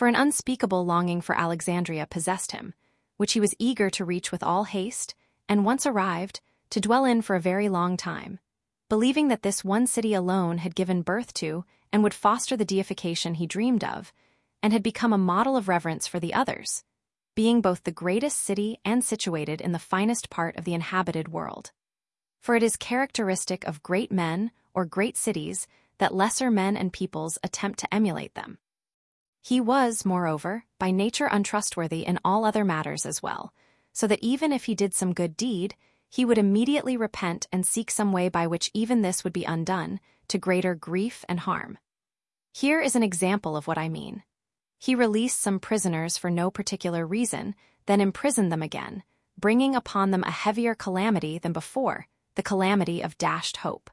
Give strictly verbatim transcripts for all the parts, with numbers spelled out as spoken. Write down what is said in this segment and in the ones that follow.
for an unspeakable longing for Alexandria possessed him, which he was eager to reach with all haste, and once arrived, to dwell in for a very long time, believing that this one city alone had given birth to and would foster the deification he dreamed of, and had become a model of reverence for the others, being both the greatest city and situated in the finest part of the inhabited world. For it is characteristic of great men or great cities that lesser men and peoples attempt to emulate them. He was, moreover, by nature untrustworthy in all other matters as well, so that even if he did some good deed, he would immediately repent and seek some way by which even this would be undone, to greater grief and harm. Here is an example of what I mean. He released some prisoners for no particular reason, then imprisoned them again, bringing upon them a heavier calamity than before, the calamity of dashed hope.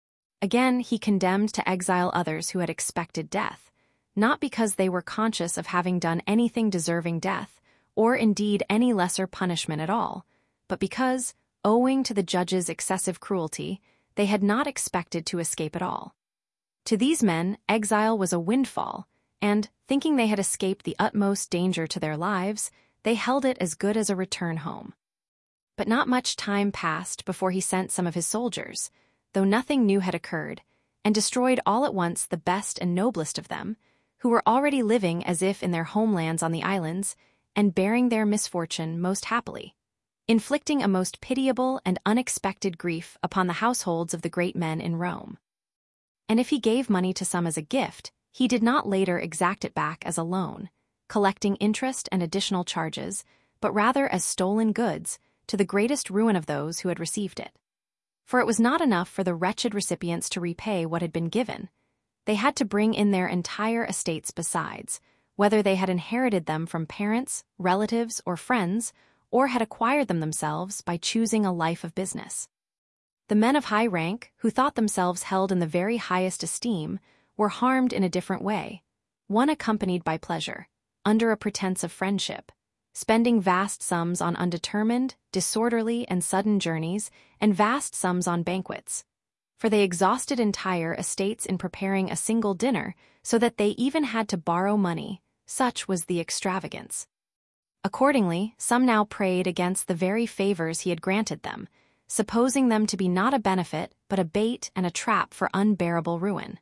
Again, he condemned to exile others who had expected death, not because they were conscious of having done anything deserving death, or indeed any lesser punishment at all, but because, owing to the judge's excessive cruelty, they had not expected to escape at all. To these men, exile was a windfall, and, thinking they had escaped the utmost danger to their lives, they held it as good as a return home. But not much time passed before he sent some of his soldiers, though nothing new had occurred, and destroyed all at once the best and noblest of them, who were already living as if in their homelands on the islands, and bearing their misfortune most happily, inflicting a most pitiable and unexpected grief upon the households of the great men in Rome. And if he gave money to some as a gift, he did not later exact it back as a loan, collecting interest and additional charges, but rather as stolen goods, to the greatest ruin of those who had received it. For it was not enough for the wretched recipients to repay what had been given. They had to bring in their entire estates besides, whether they had inherited them from parents, relatives, or friends, or had acquired them themselves by choosing a life of business. The men of high rank, who thought themselves held in the very highest esteem, were harmed in a different way, one accompanied by pleasure, under a pretense of friendship, spending vast sums on undetermined, disorderly, and sudden journeys, and vast sums on banquets. For they exhausted entire estates in preparing a single dinner, so that they even had to borrow money, such was the extravagance. Accordingly, some now prayed against the very favors he had granted them, supposing them to be not a benefit, but a bait and a trap for unbearable ruin.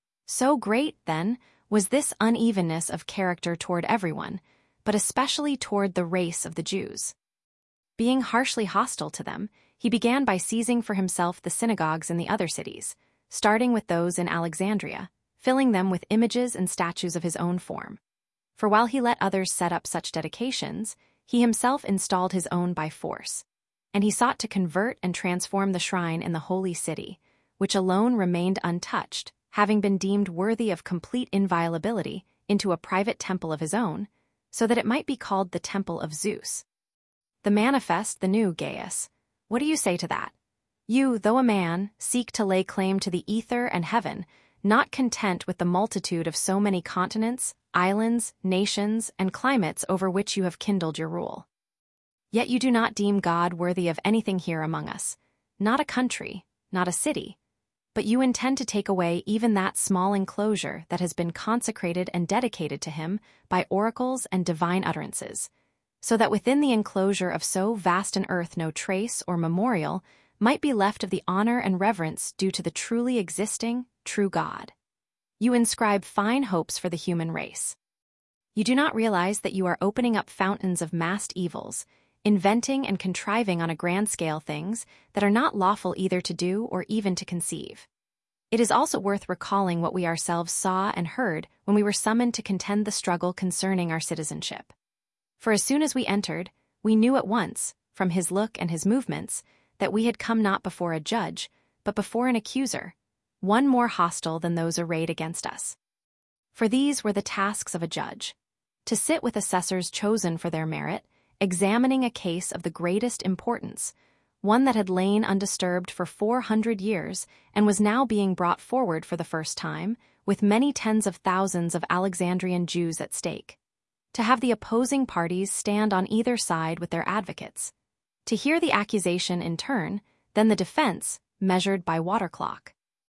So great, then, was this unevenness of character toward everyone, but especially toward the race of the Jews. Being harshly hostile to them, he began by seizing for himself the synagogues in the other cities, starting with those in Alexandria, filling them with images and statues of his own form. For while he let others set up such dedications, he himself installed his own by force, and he sought to convert and transform the shrine in the holy city, which alone remained untouched, having been deemed worthy of complete inviolability, into a private temple of his own, so that it might be called the Temple of Zeus. The manifest, the new Gaius. What do you say to that? You, though a man, seek to lay claim to the ether and heaven, not content with the multitude of so many continents, islands, nations, and climates over which you have kindled your rule. Yet you do not deem God worthy of anything here among us, not a country, not a city, but you intend to take away even that small enclosure that has been consecrated and dedicated to him by oracles and divine utterances, so that within the enclosure of so vast an earth no trace or memorial might be left of the honor and reverence due to the truly existing, true God. You inscribe fine hopes for the human race. You do not realize that you are opening up fountains of massed evils, inventing and contriving on a grand scale things that are not lawful either to do or even to conceive. It is also worth recalling what we ourselves saw and heard when we were summoned to contend the struggle concerning our citizenship. For as soon as we entered, we knew at once, from his look and his movements, that we had come not before a judge, but before an accuser, one more hostile than those arrayed against us. For these were the tasks of a judge: to sit with assessors chosen for their merit, examining a case of the greatest importance, one that had lain undisturbed for four hundred years and was now being brought forward for the first time, with many tens of thousands of Alexandrian Jews at stake. To have the opposing parties stand on either side with their advocates. To hear the accusation in turn, then the defense, measured by water clock.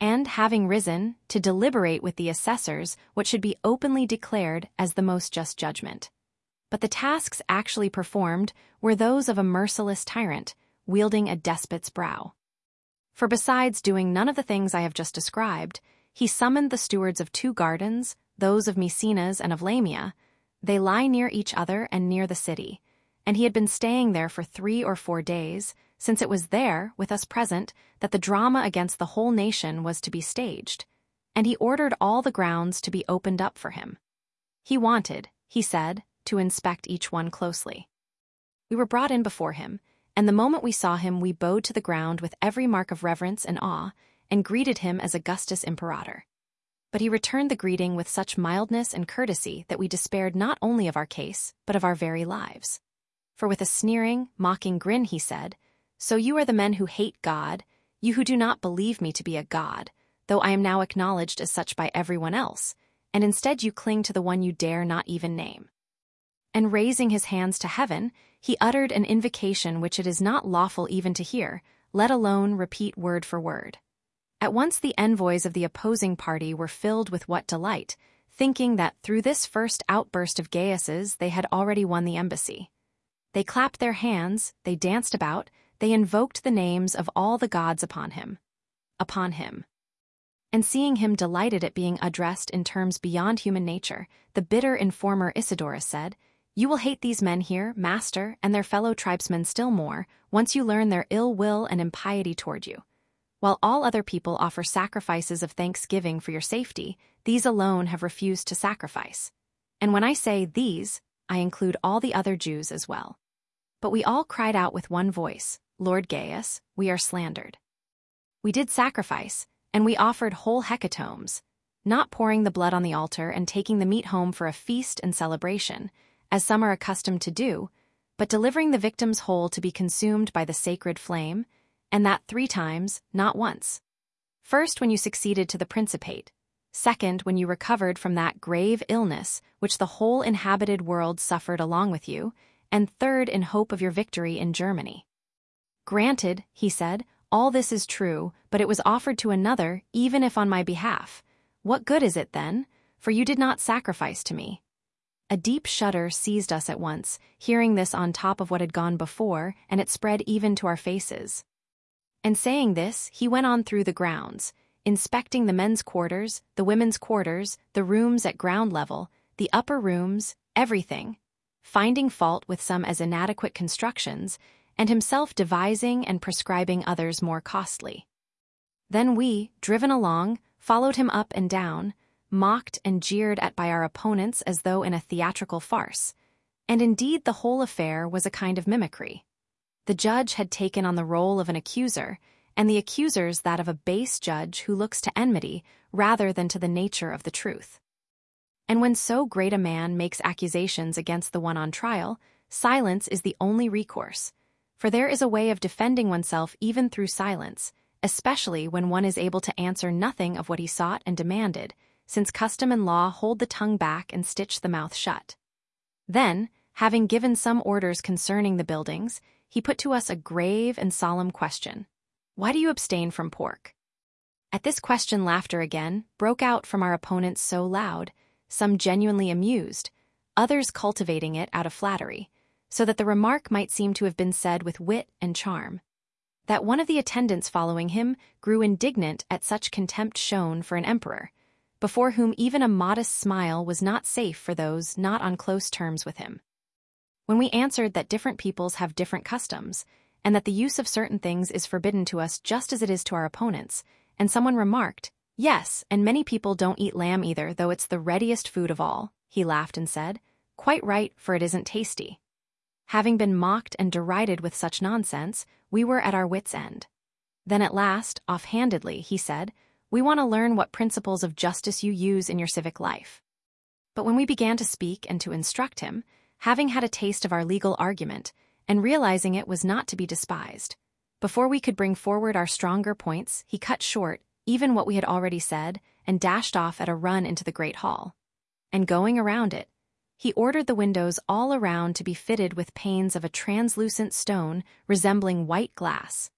and, having risen, to deliberate with the assessors what should be openly declared as the most just judgment. But the tasks actually performed were those of a merciless tyrant, wielding a despot's brow. For besides doing none of the things I have just described, he summoned the stewards of two gardens, those of Maecenas and of Lamia. They lie near each other and near the city, and he had been staying there for three or four days, since it was there, with us present, that the drama against the whole nation was to be staged, and he ordered all the grounds to be opened up for him. He wanted, he said, to inspect each one closely. We were brought in before him, and the moment we saw him we bowed to the ground with every mark of reverence and awe, and greeted him as Augustus Imperator. But he returned the greeting with such mildness and courtesy that we despaired not only of our case, but of our very lives. For with a sneering, mocking grin he said, "So you are the men who hate God, you who do not believe me to be a god, though I am now acknowledged as such by everyone else, and instead you cling to the one you dare not even name." And raising his hands to heaven, he uttered an invocation which it is not lawful even to hear, let alone repeat word for word. At once the envoys of the opposing party were filled with what delight, thinking that through this first outburst of Gaius's they had already won the embassy. They clapped their hands, they danced about, they invoked the names of all the gods upon him. Upon him. And seeing him delighted at being addressed in terms beyond human nature, the bitter informer Isidorus said, "You will hate these men here, master, and their fellow tribesmen still more, once you learn their ill will and impiety toward you. While all other people offer sacrifices of thanksgiving for your safety, these alone have refused to sacrifice. And when I say these, I include all the other Jews as well." But we all cried out with one voice, "Lord Gaius, we are slandered." We did sacrifice, and we offered whole hecatombs, not pouring the blood on the altar and taking the meat home for a feast and celebration, as some are accustomed to do, but delivering the victims whole to be consumed by the sacred flame, and that three times, not once. First, when you succeeded to the principate; second, when you recovered from that grave illness which the whole inhabited world suffered along with you, and third, in hope of your victory in Germany. Granted, he said, all this is true, but it was offered to another, even if on my behalf. What good is it then? For you did not sacrifice to me. A deep shudder seized us at once, hearing this on top of what had gone before, and it spread even to our faces. And saying this, he went on through the grounds, inspecting the men's quarters, the women's quarters, the rooms at ground level, the upper rooms, everything, finding fault with some as inadequate constructions, and himself devising and prescribing others more costly. Then we, driven along, followed him up and down, mocked and jeered at by our opponents as though in a theatrical farce, and indeed the whole affair was a kind of mimicry. The judge had taken on the role of an accuser, and the accusers that of a base judge who looks to enmity rather than to the nature of the truth. And when so great a man makes accusations against the one on trial, silence is the only recourse, for there is a way of defending oneself even through silence, especially when one is able to answer nothing of what he sought and demanded, since custom and law hold the tongue back and stitch the mouth shut. Then, having given some orders concerning the buildings, he put to us a grave and solemn question. "Why do you abstain from pork?" At this question laughter again broke out from our opponents so loud, some genuinely amused, others cultivating it out of flattery, so that the remark might seem to have been said with wit and charm, that one of the attendants following him grew indignant at such contempt shown for an emperor, before whom even a modest smile was not safe for those not on close terms with him. When we answered that different peoples have different customs, and that the use of certain things is forbidden to us just as it is to our opponents, and someone remarked, "Yes, and many people don't eat lamb either, though it's the readiest food of all," he laughed and said, "Quite right, for it isn't tasty." Having been mocked and derided with such nonsense, we were at our wits' end. Then at last, offhandedly, he said, "We want to learn what principles of justice you use in your civic life." But when we began to speak and to instruct him, having had a taste of our legal argument, and realizing it was not to be despised, before we could bring forward our stronger points, he cut short even what we had already said and dashed off at a run into the great hall. And going around it, he ordered the windows all around to be fitted with panes of a translucent stone resembling white glass,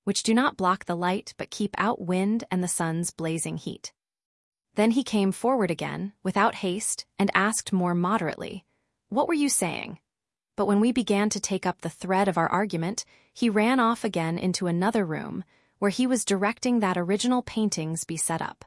which do not block the light but keep out wind and the sun's blazing heat. Then he came forward again, without haste, and asked more moderately, "What were you saying?" But when we began to take up the thread of our argument, he ran off again into another room, where he was directing that original paintings be set up.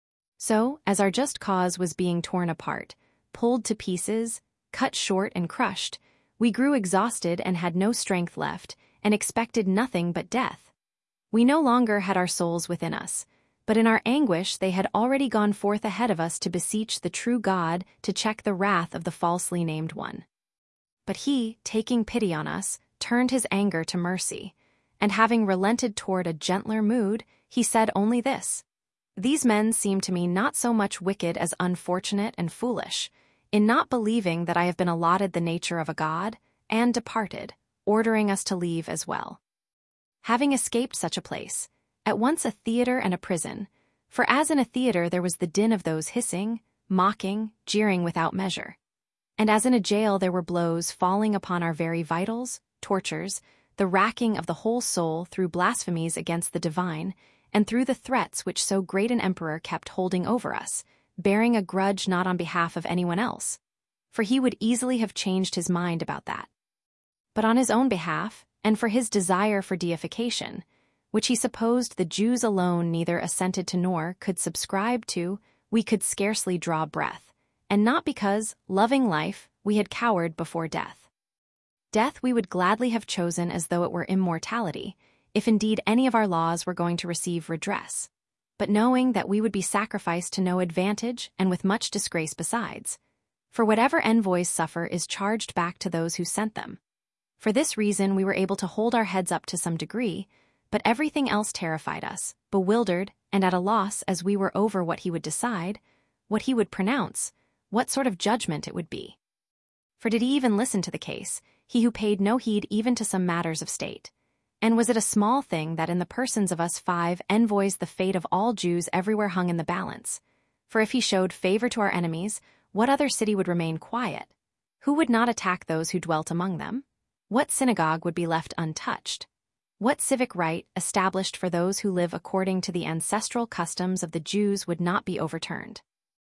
So, as our just cause was being torn apart, pulled to pieces, cut short and crushed, we grew exhausted and had no strength left, and expected nothing but death. We no longer had our souls within us, but in our anguish they had already gone forth ahead of us to beseech the true God to check the wrath of the falsely named one. But he, taking pity on us, turned his anger to mercy, and having relented toward a gentler mood, he said only this: "These men seem to me not so much wicked as unfortunate and foolish, in not believing that I have been allotted the nature of a god, and departed, ordering us to leave as well." Having escaped such a place, at once a theater and a prison, for as in a theater there was the din of those hissing, mocking, jeering without measure, and as in a jail there were blows falling upon our very vitals, tortures, the racking of the whole soul through blasphemies against the divine, and through the threats which so great an emperor kept holding over us, bearing a grudge not on behalf of anyone else, for he would easily have changed his mind about that, but on his own behalf, and for his desire for deification, which he supposed the Jews alone neither assented to nor could subscribe to, we could scarcely draw breath, and not because, loving life, we had cowered before death. Death we would gladly have chosen as though it were immortality, if indeed any of our laws were going to receive redress, but knowing that we would be sacrificed to no advantage and with much disgrace besides. For whatever envoys suffer is charged back to those who sent them. For this reason we were able to hold our heads up to some degree, but everything else terrified us, bewildered and at a loss as we were over what he would decide, what he would pronounce, what sort of judgment it would be. For did he even listen to the case, he who paid no heed even to some matters of state? And was it a small thing that in the persons of us five envoys the fate of all Jews everywhere hung in the balance? For if he showed favor to our enemies, what other city would remain quiet? Who would not attack those who dwelt among them? What synagogue would be left untouched? What civic right, established for those who live according to the ancestral customs of the Jews, would not be overturned?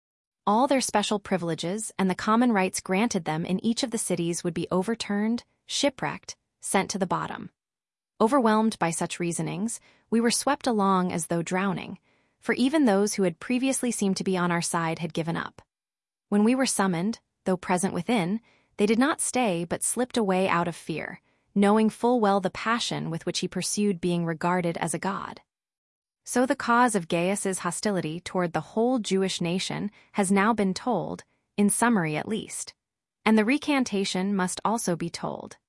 All their special privileges and the common rights granted them in each of the cities would be overturned, shipwrecked, sent to the bottom. Overwhelmed by such reasonings, we were swept along as though drowning, for even those who had previously seemed to be on our side had given up. When we were summoned, though present within, they did not stay but slipped away out of fear, knowing full well the passion with which he pursued being regarded as a god. So the cause of Gaius's hostility toward the whole Jewish nation has now been told, in summary at least, and the recantation must also be told.